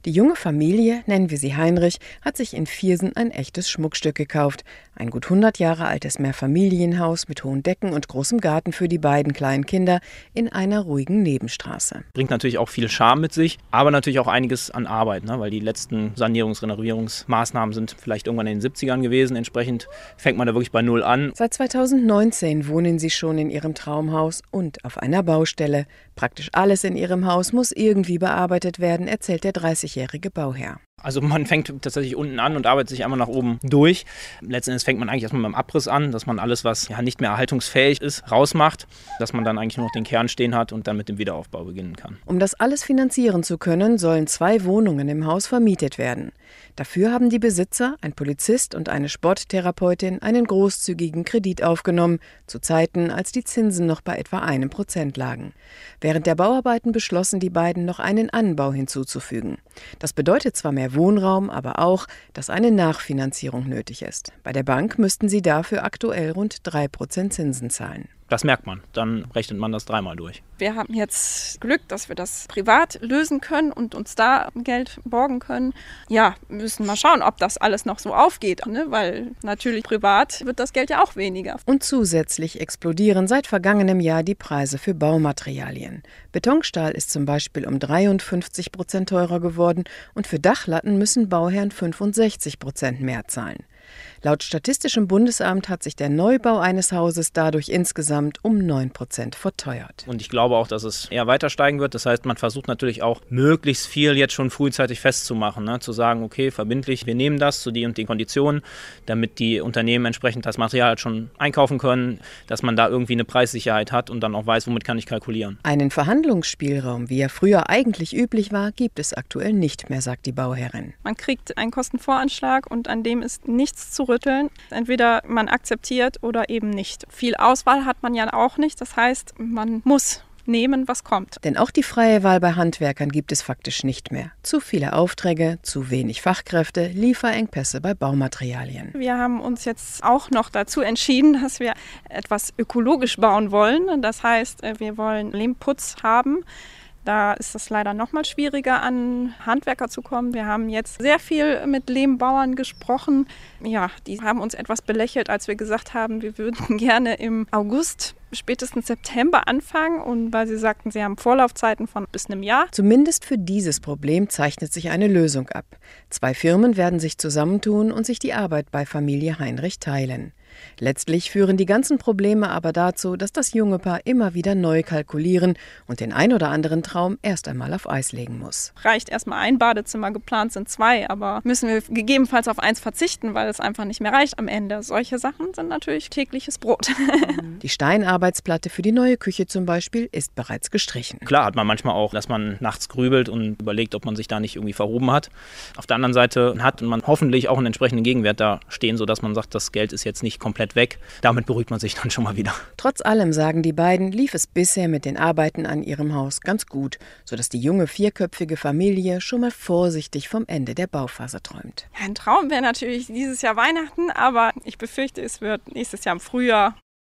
Die junge Familie, nennen wir sie Heinrich, hat sich in Viersen ein echtes Schmuckstück gekauft. Ein gut 100 Jahre altes Mehrfamilienhaus mit hohen Decken und großem Garten für die beiden kleinen Kinder in einer ruhigen Nebenstraße. Bringt natürlich auch viel Charme mit sich, aber natürlich auch einiges an Arbeit, ne? Weil die letzten Renovierungsmaßnahmen sind vielleicht irgendwann in den 70ern gewesen. Entsprechend fängt man da wirklich bei Null an. Seit 2019 wohnen sie schon in ihrem Traumhaus und auf einer Baustelle. Praktisch alles in ihrem Haus muss irgendwie bearbeitet werden, erzählt der 30-jährige Bauherr. Also man fängt tatsächlich unten an und arbeitet sich einmal nach oben durch. Letzten Endes fängt man eigentlich erstmal beim Abriss an, dass man alles, was ja nicht mehr erhaltungsfähig ist, rausmacht, dass man dann eigentlich nur noch den Kern stehen hat und dann mit dem Wiederaufbau beginnen kann. Um das alles finanzieren zu können, sollen 2 Wohnungen im Haus vermietet werden. Dafür haben die Besitzer, ein Polizist und eine Sporttherapeutin, einen großzügigen Kredit aufgenommen, zu Zeiten, als die Zinsen noch bei etwa 1% lagen. Während der Bauarbeiten beschlossen die beiden, noch einen Anbau hinzuzufügen. Das bedeutet zwar mehr Wohnraum, aber auch, dass eine Nachfinanzierung nötig ist. Bei der Bank müssten sie dafür aktuell rund 3% Zinsen zahlen. Das merkt man, dann rechnet man das 3-mal durch. Wir haben jetzt Glück, dass wir das privat lösen können und uns da Geld borgen können. Ja, wir müssen mal schauen, ob das alles noch so aufgeht, ne? Weil natürlich privat wird das Geld ja auch weniger. Und zusätzlich explodieren seit vergangenem Jahr die Preise für Baumaterialien. Betonstahl ist zum Beispiel um 53% teurer geworden und für Dachlatten müssen Bauherren 65% mehr zahlen. Laut Statistischem Bundesamt hat sich der Neubau eines Hauses dadurch insgesamt um 9% verteuert. Und ich glaube auch, dass es eher weiter steigen wird. Das heißt, man versucht natürlich auch, möglichst viel jetzt schon frühzeitig festzumachen. Ne? Zu sagen, okay, verbindlich, wir nehmen das zu die und die Konditionen, damit die Unternehmen entsprechend das Material schon einkaufen können, dass man da irgendwie eine Preissicherheit hat und dann auch weiß, womit kann ich kalkulieren. Einen Verhandlungsspielraum, wie er früher eigentlich üblich war, gibt es aktuell nicht mehr, sagt die Bauherrin. Man kriegt einen Kostenvoranschlag und an dem ist nichts zu rütteln. Entweder man akzeptiert oder eben nicht. Viel Auswahl hat man ja auch nicht. Das heißt, man muss nehmen, was kommt. Denn auch die freie Wahl bei Handwerkern gibt es faktisch nicht mehr. Zu viele Aufträge, zu wenig Fachkräfte, Lieferengpässe bei Baumaterialien. Wir haben uns jetzt auch noch dazu entschieden, dass wir etwas ökologisch bauen wollen. Das heißt, wir wollen Lehmputz haben. Da ist es leider noch mal schwieriger, an Handwerker zu kommen. Wir haben jetzt sehr viel mit Lehmbauern gesprochen. Ja, die haben uns etwas belächelt, als wir gesagt haben, wir würden gerne im August, spätestens September anfangen. Und weil sie sagten, sie haben Vorlaufzeiten von bis einem Jahr. Zumindest für dieses Problem zeichnet sich eine Lösung ab. 2 Firmen werden sich zusammentun und sich die Arbeit bei Familie Heinrich teilen. Letztlich führen die ganzen Probleme aber dazu, dass das junge Paar immer wieder neu kalkulieren und den ein oder anderen Traum erst einmal auf Eis legen muss. Reicht erstmal ein Badezimmer, geplant sind 2, aber müssen wir gegebenenfalls auf 1 verzichten, weil es einfach nicht mehr reicht am Ende. Solche Sachen sind natürlich tägliches Brot. Die Steinarbeitsplatte für die neue Küche zum Beispiel ist bereits gestrichen. Klar hat man manchmal auch, dass man nachts grübelt und überlegt, ob man sich da nicht irgendwie verhoben hat. Auf der anderen Seite hat man hoffentlich auch einen entsprechenden Gegenwert da stehen, sodass man sagt, das Geld ist jetzt nicht komplett weg. Damit beruhigt man sich dann schon mal wieder. Trotz allem, sagen die beiden, lief es bisher mit den Arbeiten an ihrem Haus ganz gut, sodass die junge 4-köpfige Familie schon mal vorsichtig vom Ende der Bauphase träumt. Ja, ein Traum wäre natürlich dieses Jahr Weihnachten, aber ich befürchte, es wird nächstes Jahr im Frühjahr